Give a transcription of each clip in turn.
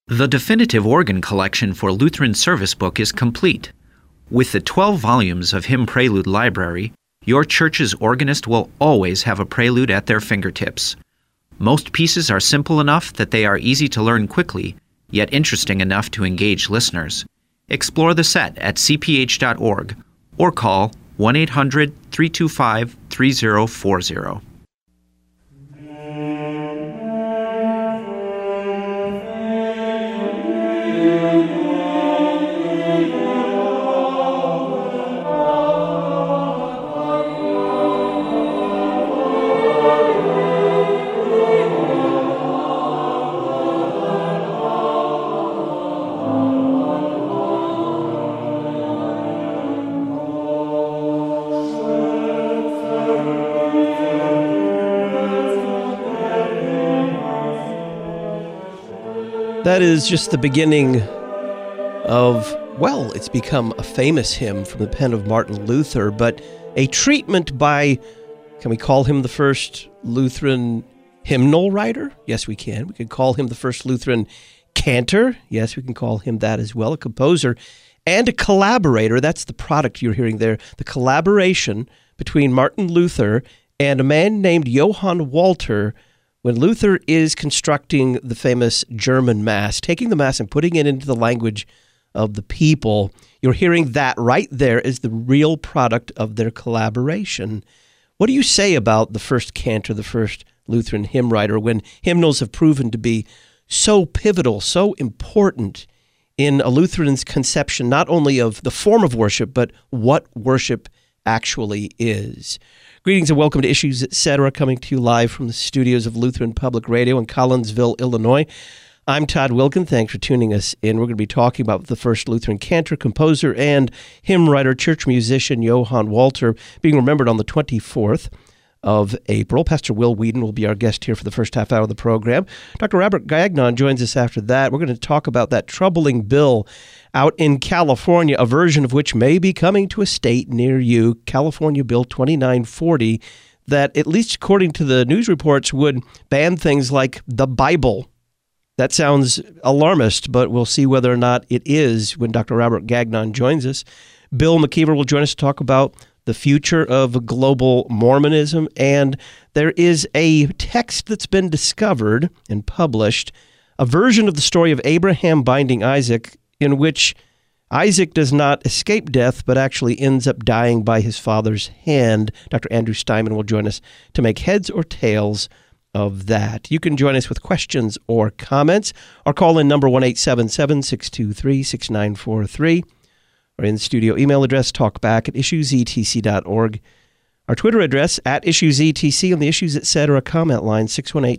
The definitive organ collection for Lutheran Service Book is complete. With the 12 volumes of Hymn Prelude Library, your church's organist will always have a prelude at their fingertips. Most pieces are simple enough that they are easy to learn quickly, yet interesting enough to engage listeners. Explore the set at cph.org or call 1-800-325-3040. That is just the beginning of, well, it's become a famous hymn from the pen of Martin Luther, but a treatment by, can we call him the first Lutheran hymnal writer? Yes, we can. We could call him the first Lutheran cantor. Yes, we can call him that as well, a composer and a collaborator. That's the product you're hearing there, the collaboration between Martin Luther and a man named Johann Walter when Luther is constructing the famous German Mass, taking the Mass and putting it into the language of the people. You're hearing that right there is the real product of their collaboration. What do you say about the first cantor, the first Lutheran hymn writer, when hymnals have proven to be so pivotal, so important in a Lutheran's conception, not only of the form of worship, but what worship actually is? Greetings and welcome to Issues, Etc., coming to you live from the studios of Lutheran Public Radio in Collinsville, Illinois. I'm Todd Wilkin. Thanks for tuning us in. We're going to be talking about the first Lutheran cantor, composer, and hymn writer, church musician, Johann Walter, being remembered on the 24th of April. Pastor Will Whedon will be our guest here for the first half hour of the program. Dr. Robert Gagnon joins us after that. We're going to talk about that troubling bill out in California, a version of which may be coming to a state near you, California Bill 2940, that, at least according to the news reports, would ban things like the Bible. That sounds alarmist, but we'll see whether or not it is when Dr. Robert Gagnon joins us. Bill McKeever will join us to talk about the future of global Mormonism, and there is a text that's been discovered and published, a version of the story of Abraham binding Isaac, in which Isaac does not escape death, but actually ends up dying by his father's hand. Dr. Andrew Steinman will join us to make heads or tails of that. You can join us with questions or comments, or call in number 1-877-623-6943, or in studio email address, talkback@issuesetc.org. Our Twitter address, @IssuesETC, on the Issues Etc. comment line,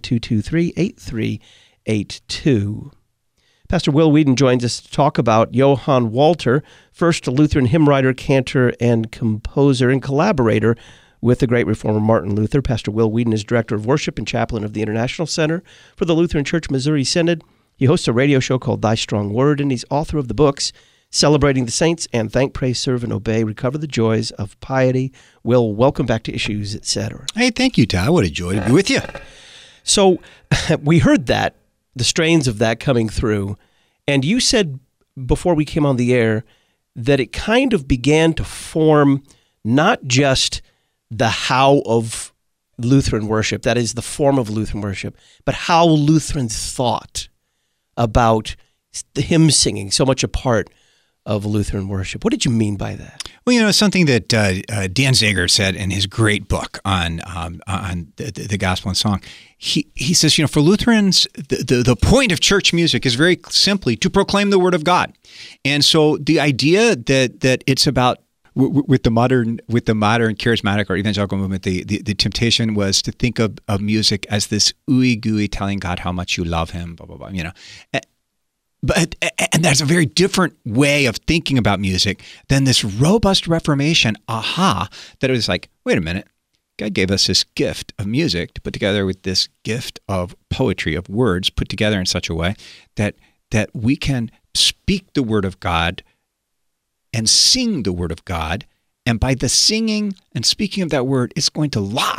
618-223-8382. Pastor Will Whedon joins us to talk about Johann Walter, first Lutheran hymn writer, cantor, and composer, and collaborator with the great reformer Martin Luther. Pastor Will Whedon is director of worship and chaplain of the International Center for the Lutheran Church Missouri Synod. He hosts a radio show called Thy Strong Word, and he's author of the books Celebrating the Saints and Thank, Praise, Serve, and Obey, Recover the Joys of Piety. Will, welcome back to Issues, Etc. Hey, thank you, Todd. What a joy to be with you. So we heard that, the strains of that coming through, and you said before we came on the air that it kind of began to form not just the how of Lutheran worship, that is the form of Lutheran worship, but how Lutherans thought about the hymn singing, so much a part of Lutheran worship. What did you mean by that? Well, something that Dan Zager said in his great book on the gospel and song. He says, for Lutherans, the point of church music is very simply to proclaim the word of God. And so the idea that it's about with the modern charismatic or evangelical movement, the temptation was to think of music as this ooey gooey telling God how much you love him, blah blah blah. But that's a very different way of thinking about music than this robust Reformation that it was like, wait a minute, God gave us this gift of music to put together with this gift of poetry, of words put together in such a way that we can speak the word of God and sing the word of God, and by the singing and speaking of that word, it's going to lodge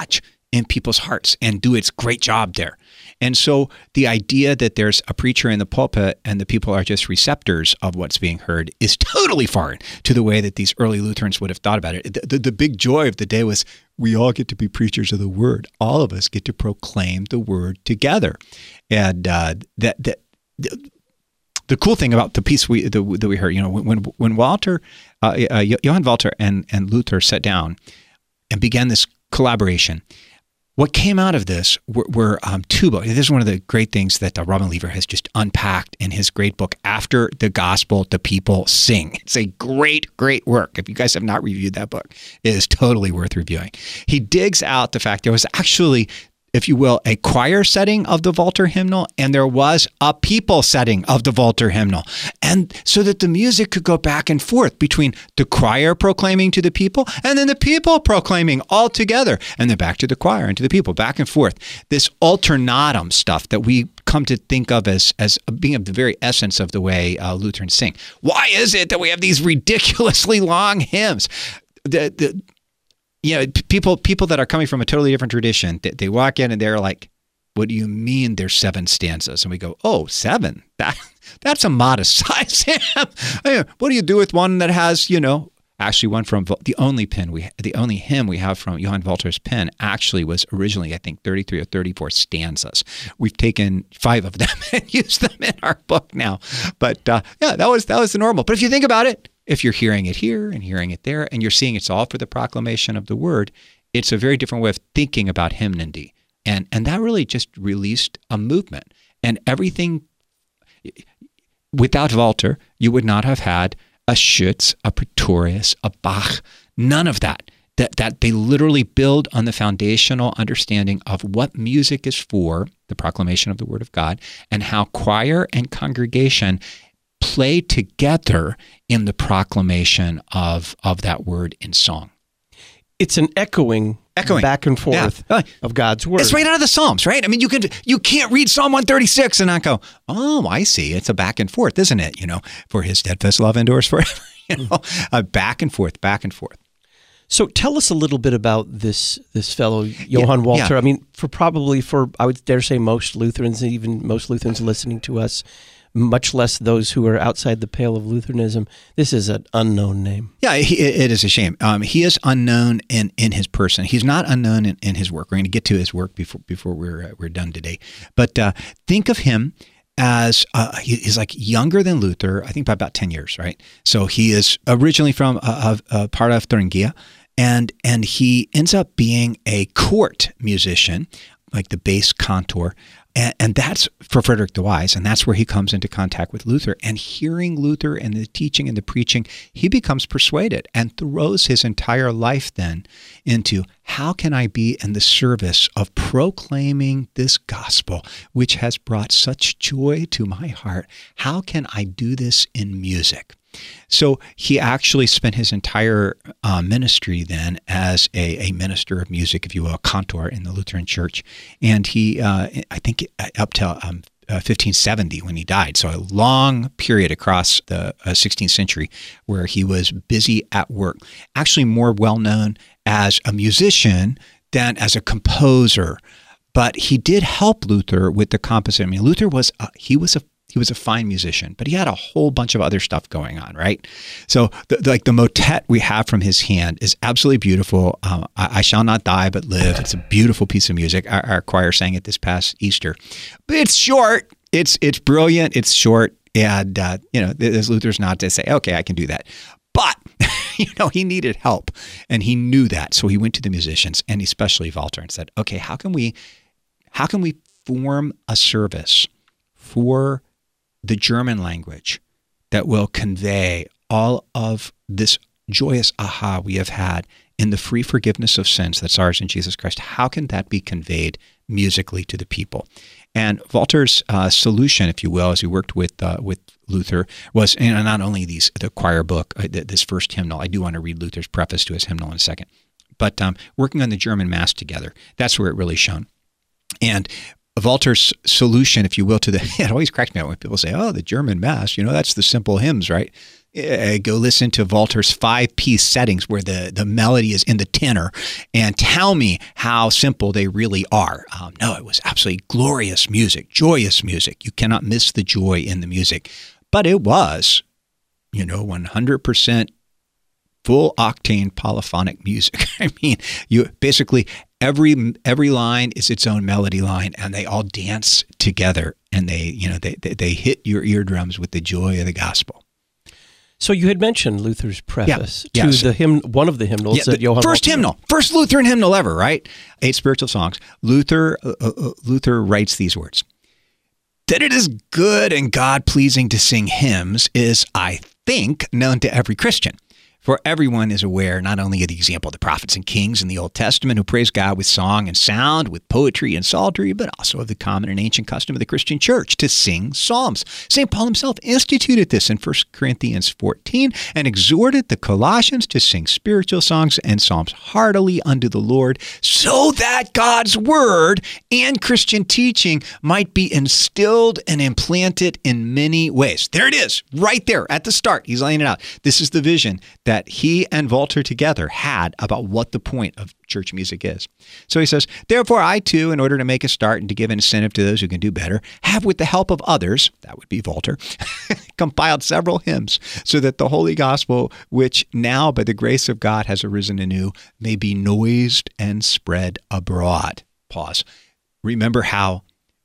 in people's hearts and do its great job there. And so the idea that there's a preacher in the pulpit and the people are just receptors of what's being heard is totally foreign to the way that these early Lutherans would have thought about it. The big joy of the day was we all get to be preachers of the word. All of us get to proclaim the word together. And the cool thing about the piece that we heard, when Walter, Johann Walter and Luther sat down and began this collaboration, what came out of this were two books. This is one of the great things that Robin Lever has just unpacked in his great book, After the Gospel, the People Sing. It's a great, great work. If you guys have not reviewed that book, it is totally worth reviewing. He digs out the fact there was actually, if you will, a choir setting of the Walter hymnal, and there was a people setting of the Walter hymnal. And so that the music could go back and forth between the choir proclaiming to the people and then the people proclaiming all together, and then back to the choir and to the people, back and forth. This alternatum stuff that we come to think of as being of the very essence of the way Lutherans sing. Why is it that we have these ridiculously long hymns? People that are coming from a totally different tradition, they walk in and they're like, what do you mean there's 7 stanzas? And we go, oh, 7? That's a modest size hymn. What do you do with one that has, actually one from the only hymn we have from Johann Walter's pen actually was originally, I think, 33 or 34 stanzas. We've taken 5 of them and used them in our book now. But that was the normal. But if you think about it, if you're hearing it here and hearing it there, and you're seeing it's all for the proclamation of the word, it's a very different way of thinking about hymnody. And that really just released a movement. And everything, without Walter, you would not have had a Schütz, a Pretorius, a Bach, none of that. That they literally build on the foundational understanding of what music is for, the proclamation of the word of God, and how choir and congregation play together in the proclamation of that word in song. It's an echoing back and forth of God's word. It's right out of the Psalms, right? I mean, you can't read Psalm 136 and not go, oh, I see. It's a back and forth, isn't it? For his steadfast love endures forever. Back and forth, back and forth. So tell us a little bit about this fellow, Johann Walter. Yeah. I mean, for I would dare say most Lutherans, and even most Lutherans listening to us, much less those who are outside the pale of Lutheranism, this is an unknown name. Yeah, it is a shame. He is unknown in his person. He's not unknown in his work. We're going to get to his work before we're done today. But think of him as he's like younger than Luther, I think by about 10 years, right? So he is originally from a part of Thuringia, and he ends up being a court musician, like the bass cantor. And that's for Frederick the Wise, and that's where he comes into contact with Luther. And hearing Luther and the teaching and the preaching, he becomes persuaded and throws his entire life then into how can I be in the service of proclaiming this gospel, which has brought such joy to my heart? How can I do this in music? So he actually spent his entire ministry then as a minister of music, if you will, a cantor in the Lutheran Church. And he, I think up till 1570 when he died, so a long period across the 16th century where he was busy at work, actually more well-known as a musician than as a composer. But he did help Luther with the composition. I mean, Luther was he was a fine musician, but he had a whole bunch of other stuff going on, right? So the motet we have from his hand is absolutely beautiful. I Shall Not Die But Live. It's a beautiful piece of music. Our choir sang it this past Easter. But it's short. It's brilliant. It's short. And, there's Luther's not to say, okay, I can do that. But, he needed help, and he knew that. So he went to the musicians, and especially Walter, and said, okay, how can we form a service for the German language that will convey all of this joyous aha we have had in the free forgiveness of sins that's ours in Jesus Christ? How can that be conveyed musically to the people? And Walter's solution, if you will, as he worked with Luther, was not only the choir book, this first hymnal. I do want to read Luther's preface to his hymnal in a second, but working on the German Mass together. That's where it really shone. And Walter's solution, if you will, to it always cracks me out when people say, oh, the German Mass, that's the simple hymns, right? Go listen to Walter's 5-piece settings where the melody is in the tenor and tell me how simple they really are. No, it was absolutely glorious music, joyous music. You cannot miss the joy in the music. But it was, 100% full octane polyphonic music. I mean, you basically every line is its own melody line, and they all dance together, and they hit your eardrums with the joy of the gospel. So you had mentioned Luther's preface to the hymn, one of the hymnals that Johann first Lutheran hymnal ever, right? 8 spiritual songs. Luther writes these words: "That it is good and God-pleasing to sing hymns is, I think, known to every Christian. For everyone is aware not only of the example of the prophets and kings in the Old Testament who praise God with song and sound, with poetry and psaltery, but also of the common and ancient custom of the Christian church to sing psalms. St. Paul himself instituted this in 1 Corinthians 14 and exhorted the Colossians to sing spiritual songs and psalms heartily unto the Lord, so that God's word and Christian teaching might be instilled and implanted in many ways." There it is, right there at the start. He's laying it out. This is the vision that he and Walter together had about what the point of church music is. So he says, "Therefore I too, in order to make a start and to give an incentive to those who can do better, have with the help of others," that would be Walter, "compiled several hymns, so that the Holy Gospel, which now by the grace of God has arisen anew, may be noised and spread abroad." Pause. Remember how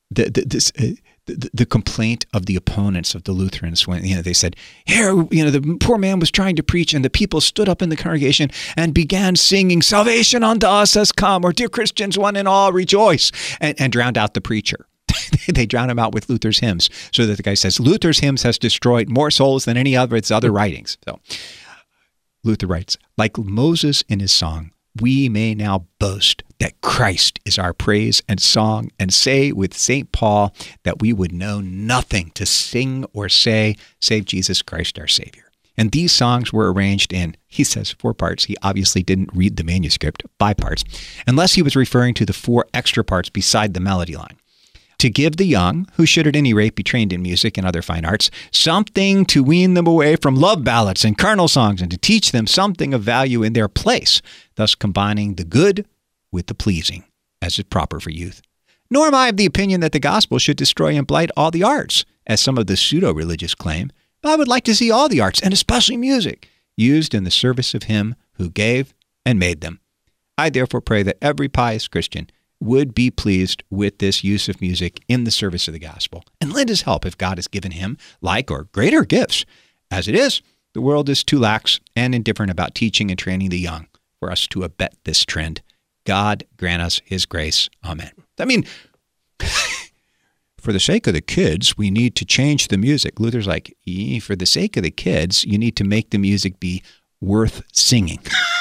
the complaint of the opponents of the Lutherans when they said, "Here, the poor man was trying to preach, and the people stood up in the congregation and began singing, 'Salvation unto us has come,' or 'Dear Christians, one and all rejoice,' and drowned out the preacher." They drown him out with Luther's hymns, so that the guy says Luther's hymns has destroyed more souls than any of its other writings. So Luther writes, "Like Moses in his song, we may now boast that Christ is our praise and song, and say with St. Paul that we would know nothing to sing or say save Jesus Christ our Savior." And these songs were arranged in, he says, 4 parts. He obviously didn't read the manuscript, 5 parts, unless he was referring to the 4 extra parts beside the melody line. To give the young, who should at any rate be trained in music and other fine arts, something to wean them away from love ballads and carnal songs, and to teach them something of value in their place, thus combining the good with the pleasing, as is proper for youth. Nor am I of the opinion that the gospel should destroy and blight all the arts, as some of the pseudo-religious claim, but I would like to see all the arts, and especially music, used in the service of him who gave and made them. I therefore pray that every pious Christian would be pleased with this use of music in the service of the gospel, and lend his help if God has given him like or greater gifts. As it is, the world is too lax and indifferent about teaching and training the young for us to abet this trend. God grant us his grace. Amen. I mean, for the sake of the kids, we need to change the music. Luther's like, for the sake of the kids, you need to make the music be worth singing.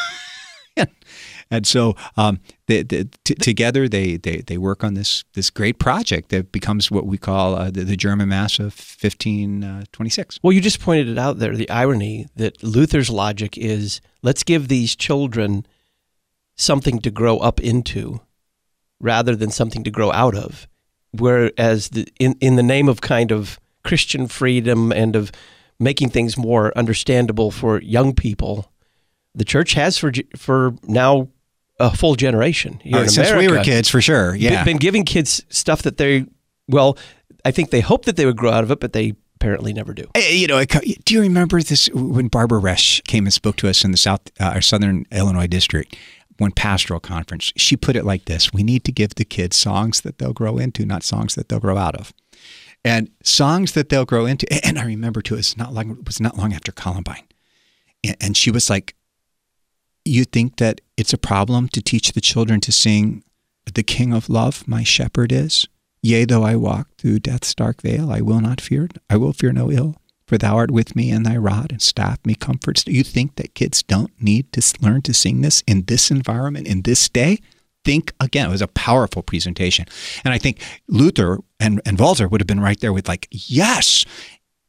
And so together they work on this great project that becomes what we call the German Mass of 1526. Well, you just pointed it out there, the irony that Luther's logic is, let's give these children something to grow up into rather than something to grow out of. Whereas in the name of kind of Christian freedom and of making things more understandable for young people, the church has for now a full generation here in since America, we were kids, for sure. Yeah, been giving kids stuff that I think they hope that they would grow out of it, but they apparently never do. Do you remember this when Barbara Resch came and spoke to us in the Southern Illinois district? One pastoral conference, she put it like this: we need to give the kids songs that they'll grow into, not songs that they'll grow out of. And songs that they'll grow into. And I remember too, it was not long after Columbine. And she was like, you think that it's a problem to teach the children to sing "The King of Love, my shepherd is? Yea, though I walk through death's dark vale, I will not fear. I will fear no ill. For thou art with me, and thy rod and staff me comforts." You think that kids don't need to learn to sing this in this environment, in this day? Think again. It was a powerful presentation. And I think Luther and Walter would have been right there with like, yes.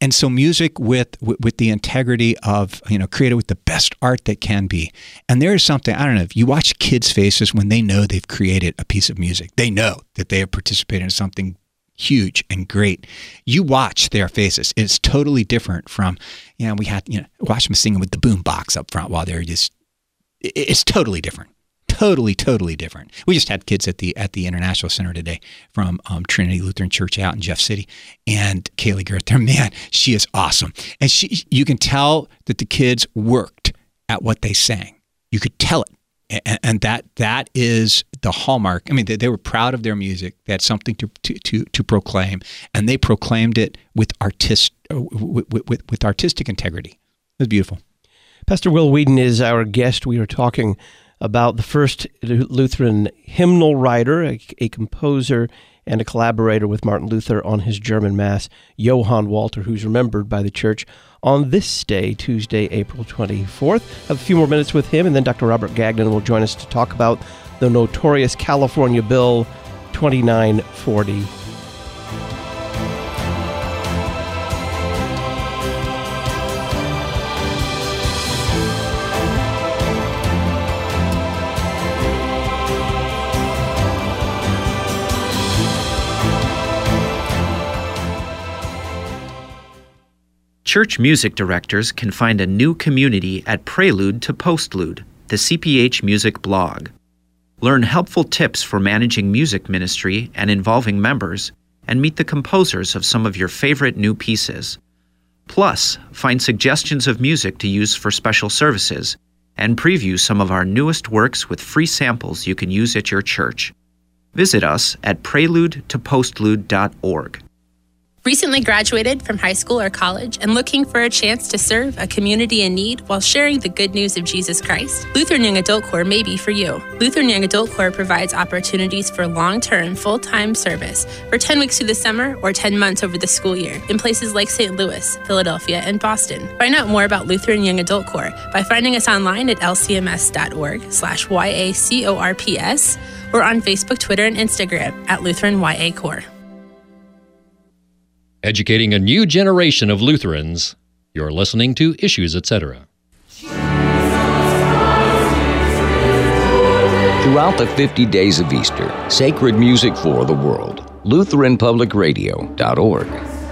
And so music with the integrity of, created with the best art that can be. And there is something, I don't know, if you watch kids' faces when they know they've created a piece of music, they know that they have participated in something huge and great. You watch their faces. It's totally different from, we had, watch them singing with the boom box up front while they're just, it's totally different. Totally different. We just had kids at the International Center today from Trinity Lutheran Church out in Jeff City, and Kaylee Garrett there, man, she is awesome. And you can tell that the kids worked at what they sang. You could tell it. And that is the hallmark. I mean, they were proud of their music. They had something to proclaim, and they proclaimed it with artistic integrity. It was beautiful. Pastor Will Weedon is our guest. We are talking about the first Lutheran hymnal writer, a composer, and a collaborator with Martin Luther on his German Mass, Johann Walter, who's remembered by the Church on this day, Tuesday, April 24th. Have a few more minutes with him, and then Dr. Robert Gagnon will join us to talk about the notorious California Bill 2940. Church music directors can find a new community at Prelude to Postlude, the CPH Music blog. Learn helpful tips for managing music ministry and involving members, and meet the composers of some of your favorite new pieces. Plus, find suggestions of music to use for special services, and preview some of our newest works with free samples you can use at your church. Visit us at preludetopostlude.org. Recently graduated from high school or college and looking for a chance to serve a community in need while sharing the good news of Jesus Christ? Lutheran Young Adult Corps may be for you. Lutheran Young Adult Corps provides opportunities for long-term, full-time service for 10 weeks through the summer or 10 months over the school year in places like St. Louis, Philadelphia, and Boston. Find out more about Lutheran Young Adult Corps by finding us online at lcms.org/YACORPS or on Facebook, Twitter, and Instagram at Lutheran YA Corps. Educating a new generation of Lutherans. You're listening to Issues, Etc. Throughout the 50 days of Easter, sacred music for the world. LutheranPublicRadio.org.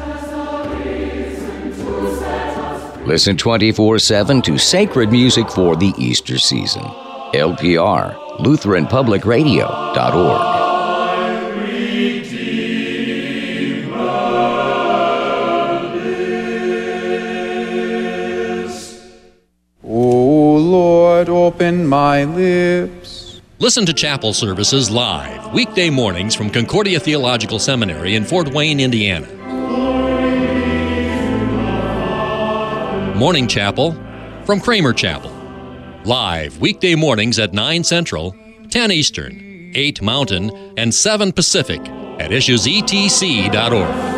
Listen 24/7 to sacred music for the Easter season. LPR, LutheranPublicRadio.org. Open my lips. Listen to chapel services live, weekday mornings from Concordia Theological Seminary in Fort Wayne, Indiana. Morning chapel from Kramer Chapel. Live, weekday mornings at 9 Central, 10 Eastern, 8 Mountain, and 7 Pacific at issuesetc.org.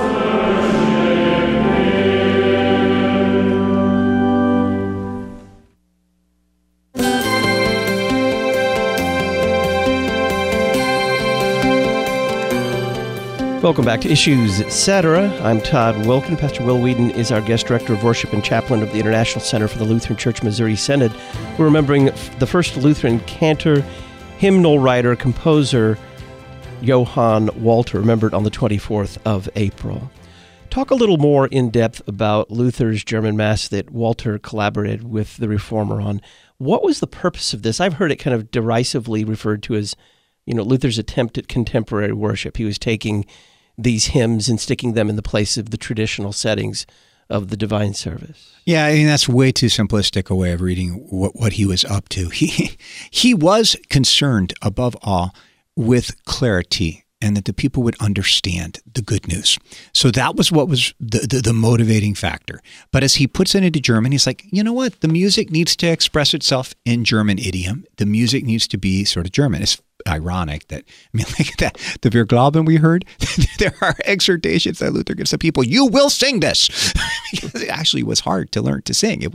Welcome back to Issues, Etc. I'm Todd Wilkin. Pastor Will Weedon is our guest director of worship and chaplain of the International Center for the Lutheran Church Missouri Synod. We're remembering the first Lutheran cantor, hymnal writer, composer, Johann Walter, remembered on the 24th of April. Talk a little more in depth about Luther's German Mass that Walter collaborated with the Reformer on. What was the purpose of this? I've heard it kind of derisively referred to as, Luther's attempt at contemporary worship. He was taking these hymns and sticking them in the place of the traditional settings of the divine service. Yeah, I mean, that's way too simplistic a way of reading what he was up to. He was concerned above all with clarity and that the people would understand the good news. So that was what was the motivating factor. But as he puts it into German, he's like, you know what? The music needs to express itself in German idiom. The music needs to be sort of German. It's ironic that, look at that. The Wir Glauben we heard, there are exhortations that Luther gives to people, you will sing this. It actually was hard to learn to sing.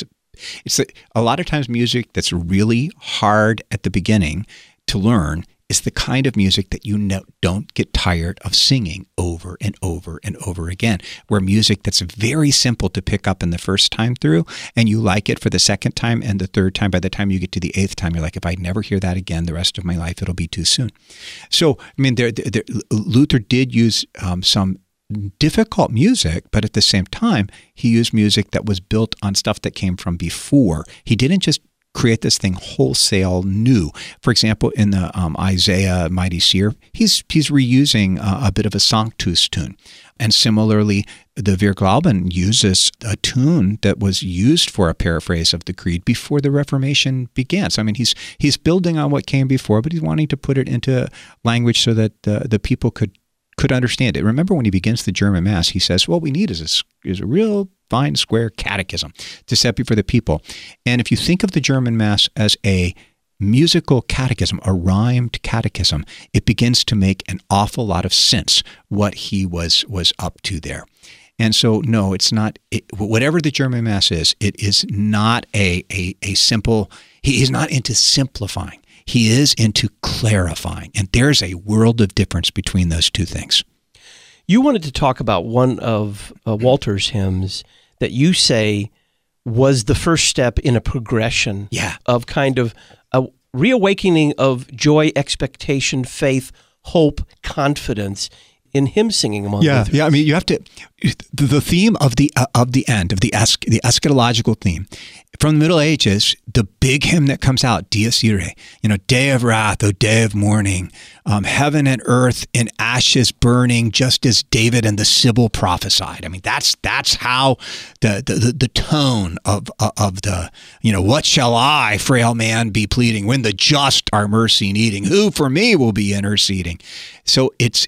It's a lot of times music that's really hard at the beginning to learn is the kind of music that don't get tired of singing over and over and over again, where music that's very simple to pick up in the first time through, and you like it for the second time and the third time. By the time you get to the eighth time, you're like, if I never hear that again the rest of my life, it'll be too soon. So, I mean, Luther did use some difficult music, but at the same time, he used music that was built on stuff that came from before. He didn't just create this thing wholesale new. For example, in the Isaiah Mighty Seer, he's reusing a bit of a Sanctus tune. And similarly, the Wir Glauben uses a tune that was used for a paraphrase of the Creed before the Reformation began. So, I mean, he's building on what came before, but he's wanting to put it into language so that the people could understand it. Remember when he begins the German Mass, he says, what we need is a real fine square catechism to set before the people. And if you think of the German Mass as a musical catechism, a rhymed catechism, it begins to make an awful lot of sense what he was up to there. And so, no, it's not, whatever the German Mass is, it is not a simple, he's not into simplifying. He is into clarifying. And there's a world of difference between those two things. You wanted to talk about one of Walter's hymns that you say was the first step in a progression of kind of a reawakening of joy, expectation, faith, hope, confidence in hymn singing among Lutherans. Yeah. I mean, you have to, the theme of the end, of the eschatological theme, from the Middle Ages, the big hymn that comes out, Dies Irae, day of wrath, O day of mourning, heaven and earth in ashes burning, just as David and the Sibyl prophesied. I mean, that's how the tone of the, what shall I, frail man, be pleading when the just are mercy needing? Who for me will be interceding? So it's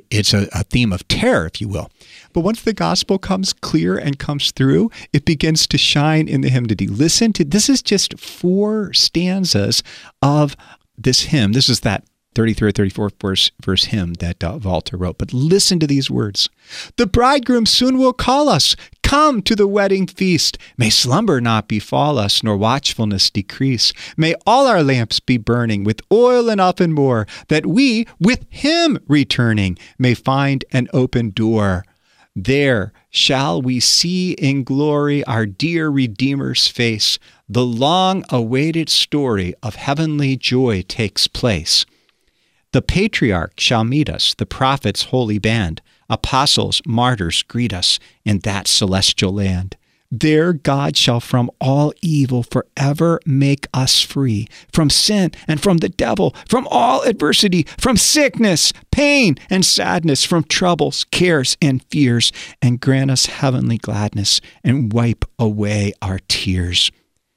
a theme of terror, if you will. But once the gospel comes clear and comes through, it begins to shine in the hymnody. Listen to, this is just 4 stanzas of this hymn. This is that 33rd or 34th verse hymn that Walter wrote. But listen to these words. The bridegroom soon will call us. Come to the wedding feast. May slumber not befall us, nor watchfulness decrease. May all our lamps be burning with oil enough and more, that we, with him returning, may find an open door. There shall we see in glory our dear Redeemer's face. The long-awaited story of heavenly joy takes place. The patriarch shall meet us, the prophets' holy band. Apostles, martyrs greet us in that celestial land. There God shall from all evil forever make us free, from sin and from the devil, from all adversity, from sickness, pain, and sadness, from troubles, cares, and fears, and grant us heavenly gladness, and wipe away our tears.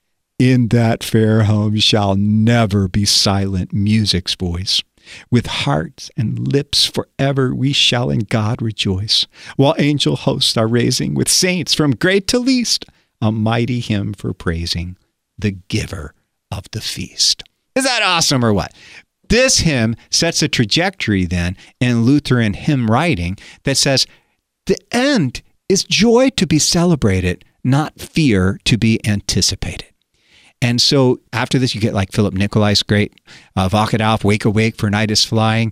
In that fair home shall never be silent music's voice. With hearts and lips forever we shall in God rejoice, while angel hosts are raising with saints from great to least a mighty hymn for praising the giver of the feast. Is that awesome or what? This hymn sets a trajectory then in Lutheran hymn writing that says the end is joy to be celebrated, not fear to be anticipated. And so after this, you get like Philip Nicolai's great Wach it auf, Wake Awake, for Night is Flying.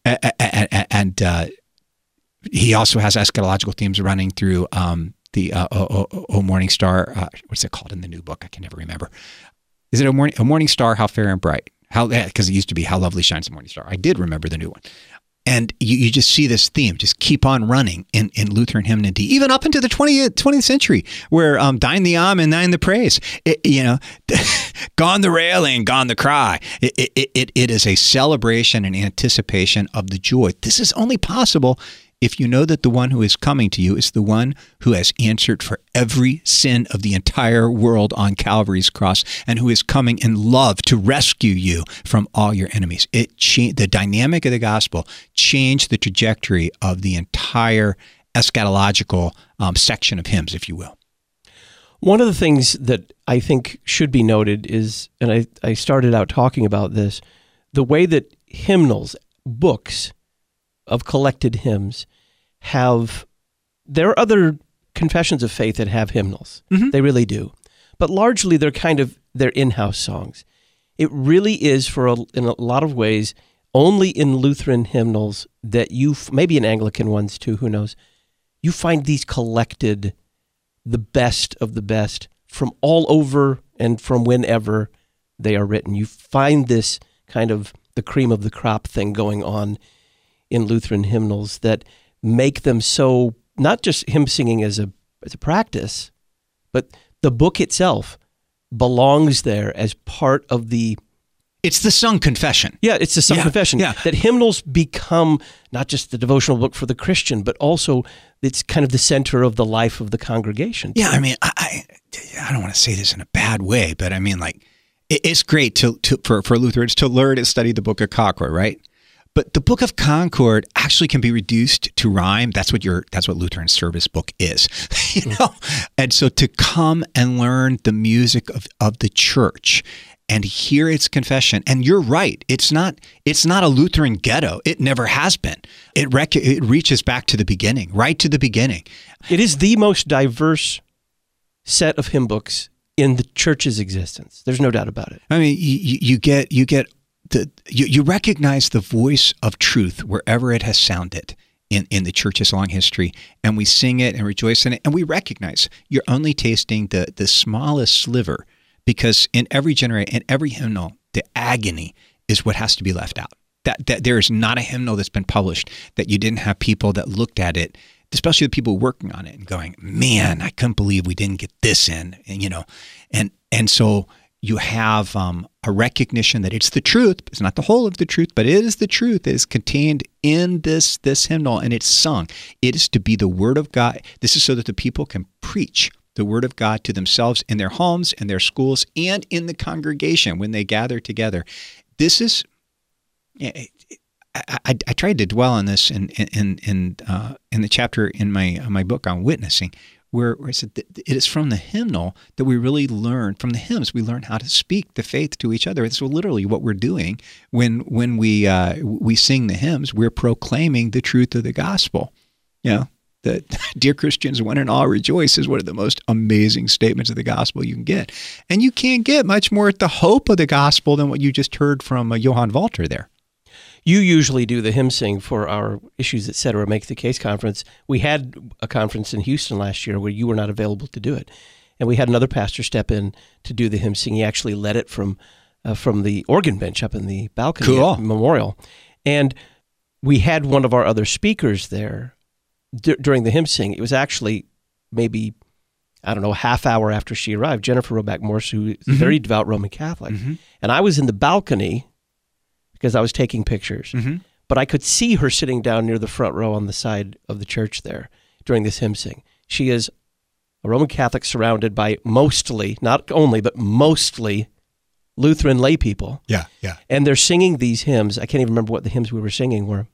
And he also has eschatological themes running through the O Morning Star. What's it called in the new book? I can never remember. Is it O Morning Star, How Fair and Bright? Because it used to be How Lovely Shines the Morning Star. I did remember the new one. And you just see this theme just keep on running in Lutheran hymnody, even up into the 20th century, where thine the Amen, thine the praise. Gone the railing, gone the cry. It is a celebration and anticipation of the joy. This is only possible if you know that the one who is coming to you is the one who has answered for every sin of the entire world on Calvary's cross, and who is coming in love to rescue you from all your enemies. The dynamic of the gospel changed the trajectory of the entire eschatological section of hymns, if you will. One of the things that I think should be noted is, and I started out talking about this, the way that hymnals, books of collected hymns, there are other confessions of faith that have hymnals. Mm-hmm. They really do. But largely they're in-house songs. It really is, in a lot of ways, only in Lutheran hymnals that maybe in Anglican ones too, who knows, you find these collected, the best of the best from all over and from whenever they are written. You find this kind of the cream of the crop thing going on in Lutheran hymnals that make them so, not just hymn singing as a practice, but the book itself belongs there as part of the... It's the sung confession. Yeah, it's the sung confession. Yeah. That hymnals become not just the devotional book for the Christian, but also it's kind of the center of the life of the congregation. Yeah, I mean, I don't want to say this in a bad way, but I mean, like, it's great for Lutherans to learn and study the Book of Concord, right? But the Book of Concord actually can be reduced to rhyme. That's what Lutheran service book is, you know. And so to come and learn the music of the church and hear its confession, and you're right, it's not a Lutheran ghetto. It never has been. It reaches back to the beginning, right to the beginning. It is the most diverse set of hymn books in the church's existence. There's no doubt about it. I mean, you recognize the voice of truth wherever it has sounded in the church's long history, and we sing it and rejoice in it, and we recognize you're only tasting the smallest sliver, because in every generation, in every hymnal, the agony is what has to be left out. That there is not a hymnal that's been published that you didn't have people that looked at it, especially the people working on it, and going, man, I couldn't believe we didn't get this in, and you know, and so you have a recognition that it's the truth. It's not the whole of the truth, but it is the truth that is contained in this hymnal, and it's sung. It is to be the Word of God. This is so that the people can preach the Word of God to themselves in their homes, in their schools, and in the congregation when they gather together. This is, I tried to dwell on this in the chapter in my book on witnessing, where I said that it is from the hymnal that we really learn, from the hymns, we learn how to speak the faith to each other. It's literally what we're doing when we sing the hymns. We're proclaiming the truth of the gospel. You know, that dear Christians, one and all rejoice is one of the most amazing statements of the gospel you can get. And you can't get much more at the hope of the gospel than what you just heard from Johann Walter there. You usually do the hymn sing for our Issues Etc. Make the Case conference. We had a conference in Houston last year where you were not available to do it. And we had another pastor step in to do the hymn sing. He actually led it from the organ bench up in the balcony at Memorial. And we had one of our other speakers there during the hymn sing. It was actually maybe, I don't know, a half hour after she arrived, Jennifer Roback Morse, who is a very devout Roman Catholic. Mm-hmm. And I was in the balcony because I was taking pictures. Mm-hmm. But I could see her sitting down near the front row on the side of the church there during this hymn sing. She is a Roman Catholic surrounded by mostly, not only, but mostly Lutheran lay people. Yeah, yeah. And they're singing these hymns. I can't even remember what the hymns we were singing were.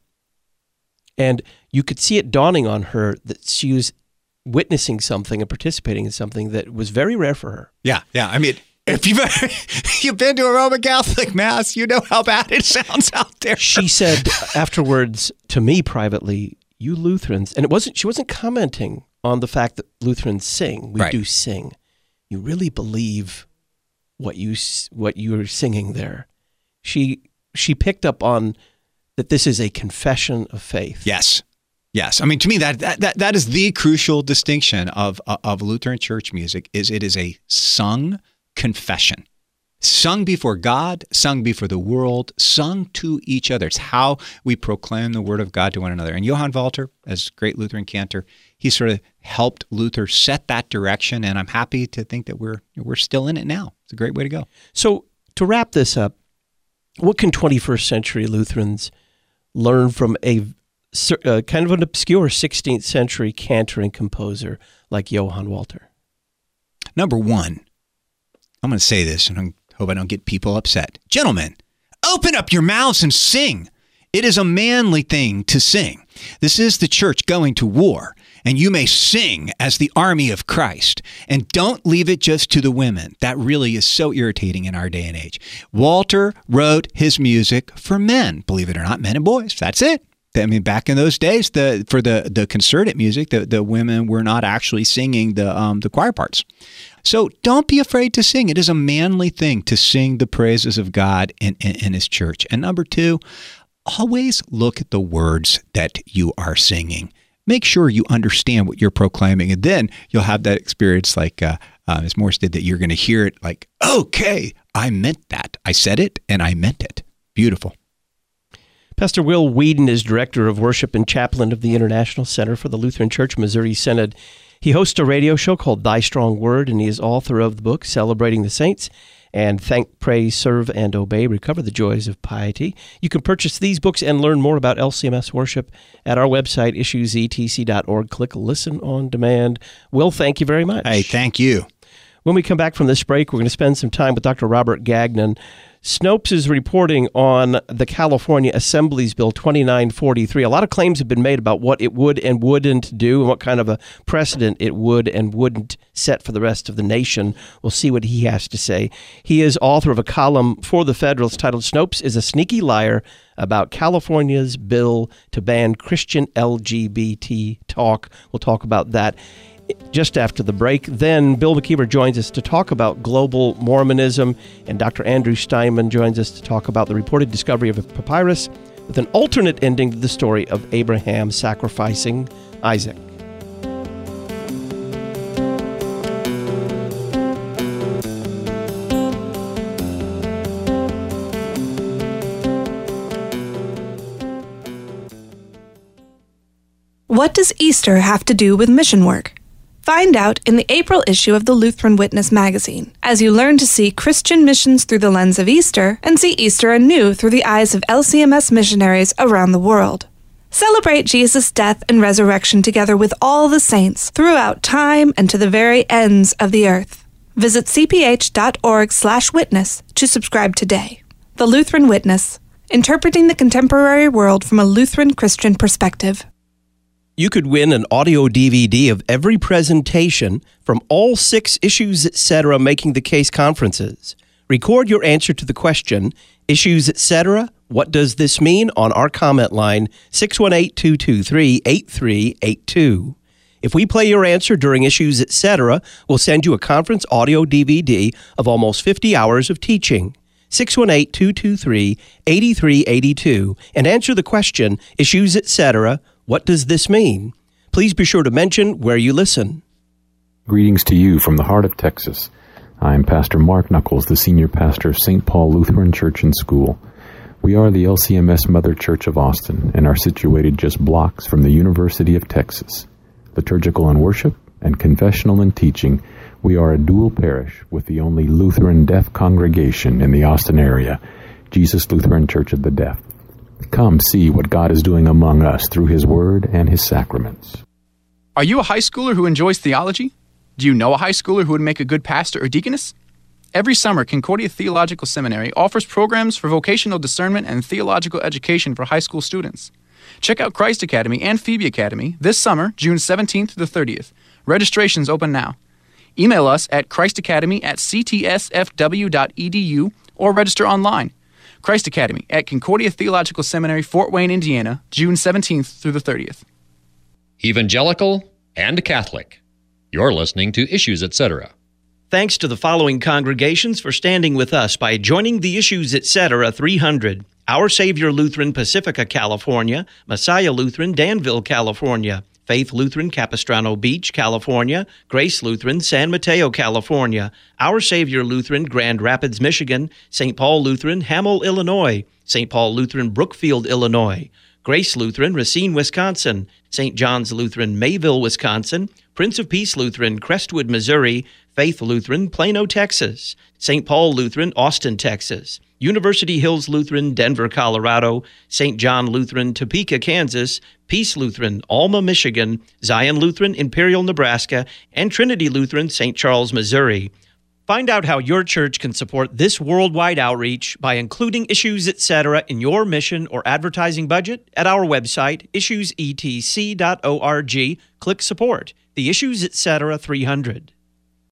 And you could see it dawning on her that she was witnessing something and participating in something that was very rare for her. Yeah, yeah. I mean, if you've been to a Roman Catholic Mass, you know how bad it sounds out there. She said afterwards to me privately, you Lutherans, and she wasn't commenting on the fact that Lutherans sing. We do sing. You really believe what you're singing there. She picked up on that this is a confession of faith. Yes. Yes. I mean, to me, that is the crucial distinction of Lutheran church music. Is it is a sung confession, sung before God, sung before the world, sung to each other. It's how we proclaim the word of God to one another. And Johann Walter, as great Lutheran cantor, he sort of helped Luther set that direction. And I'm happy to think that we're still in it now. It's a great way to go. So to wrap this up, what can 21st century Lutherans learn from a kind of an obscure 16th century cantor and composer like Johann Walter? Number one, I'm going to say this, and I hope I don't get people upset. Gentlemen, open up your mouths and sing. It is a manly thing to sing. This is the church going to war, and you may sing as the army of Christ. And don't leave it just to the women. That really is so irritating in our day and age. Walter wrote his music for men, believe it or not, men and boys. That's it. I mean, back in those days, for the concerted music, the women were not actually singing the choir parts. So don't be afraid to sing. It is a manly thing to sing the praises of God in His church. And number two, always look at the words that you are singing. Make sure you understand what you're proclaiming, and then you'll have that experience like as Morris did, that you're going to hear it like, okay, I meant that. I said it, and I meant it. Beautiful. Pastor Will Whedon is Director of Worship and Chaplain of the International Center for the Lutheran Church Missouri Synod. He hosts a radio show called Thy Strong Word, and he is author of the book Celebrating the Saints and Thank, Praise, Serve, and Obey, Recover the Joys of Piety. You can purchase these books and learn more about LCMS worship at our website, issuesetc.org. Click Listen on Demand. Will, thank you very much. Hey, thank you. When we come back from this break, we're going to spend some time with Dr. Robert Gagnon. Snopes is reporting on the California Assembly's Bill 2943. A lot of claims have been made about what it would and wouldn't do and what kind of a precedent it would and wouldn't set for the rest of the nation. We'll see what he has to say. He is author of a column for The Federalist titled Snopes is a Sneaky Liar about California's bill to ban Christian LGBT talk. We'll talk about that just after the break. Then Bill McKeever joins us to talk about global Mormonism, and Dr. Andrew Steinman joins us to talk about the reported discovery of a papyrus with an alternate ending to the story of Abraham sacrificing Isaac. What does Easter have to do with mission work? Find out in the April issue of the Lutheran Witness magazine, as you learn to see Christian missions through the lens of Easter and see Easter anew through the eyes of LCMS missionaries around the world. Celebrate Jesus' death and resurrection together with all the saints throughout time and to the very ends of the earth. Visit cph.org/witness to subscribe today. The Lutheran Witness, interpreting the contemporary world from a Lutheran Christian perspective. You could win an audio DVD of every presentation from all 6 Issues Etc. Making the Case conferences. Record your answer to the question, Issues Etc., what does this mean, on our comment line, 618-223-8382. If we play your answer during Issues Etc., we'll send you a conference audio DVD of almost 50 hours of teaching. 618-223-8382, and answer the question, Issues Etc., what does this mean? Please be sure to mention where you listen. Greetings to you from the heart of Texas. I'm Pastor Mark Knuckles, the senior pastor of St. Paul Lutheran Church and School. We are the LCMS Mother Church of Austin and are situated just blocks from the University of Texas. Liturgical and worship and confessional and teaching, we are a dual parish with the only Lutheran deaf congregation in the Austin area, Jesus Lutheran Church of the Deaf. Come see what God is doing among us through His Word and His sacraments. Are you a high schooler who enjoys theology? Do you know a high schooler who would make a good pastor or deaconess? Every summer, Concordia Theological Seminary offers programs for vocational discernment and theological education for high school students. Check out Christ Academy and Phoebe Academy this summer, June 17th to the 30th. Registration's open now. Email us at christacademy@ctsfw.edu or register online. Christ Academy at Concordia Theological Seminary, Fort Wayne, Indiana, June 17th through the 30th. Evangelical and Catholic. You're listening to Issues Etc. Thanks to the following congregations for standing with us by joining the Issues Etc. 300. Our Savior Lutheran, Pacifica, California. Messiah Lutheran, Danville, California. Faith Lutheran, Capistrano Beach, California. Grace Lutheran, San Mateo, California. Our Savior Lutheran, Grand Rapids, Michigan. St. Paul Lutheran, Hamel, Illinois. St. Paul Lutheran, Brookfield, Illinois. Grace Lutheran, Racine, Wisconsin. St. John's Lutheran, Mayville, Wisconsin. Prince of Peace Lutheran, Crestwood, Missouri. Faith Lutheran, Plano, Texas. St. Paul Lutheran, Austin, Texas. University Hills Lutheran, Denver, Colorado. St. John Lutheran, Topeka, Kansas. Peace Lutheran, Alma, Michigan. Zion Lutheran, Imperial, Nebraska. And Trinity Lutheran, St. Charles, Missouri. Find out how your church can support this worldwide outreach by including Issues Etc. in your mission or advertising budget at our website, issuesetc.org. Click Support, the Issues Etc. 300.